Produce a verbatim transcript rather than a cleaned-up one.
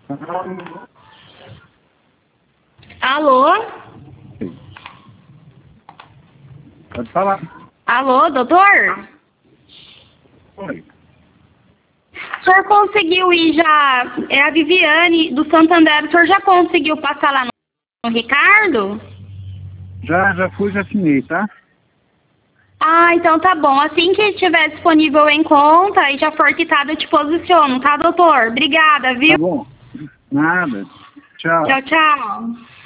Alô? Pode falar. Alô, doutor? Oi. O senhor conseguiu ir já... É a Viviane do Santander. O senhor já conseguiu passar lá no, no Ricardo? Já, já fui, já assinei, tá? Ah, então tá bom. Assim que estiver disponível em conta e já for quitado, eu te posiciono, tá, doutor? Obrigada, viu? Tá bom. Nada. Tchau. Tchau, tchau.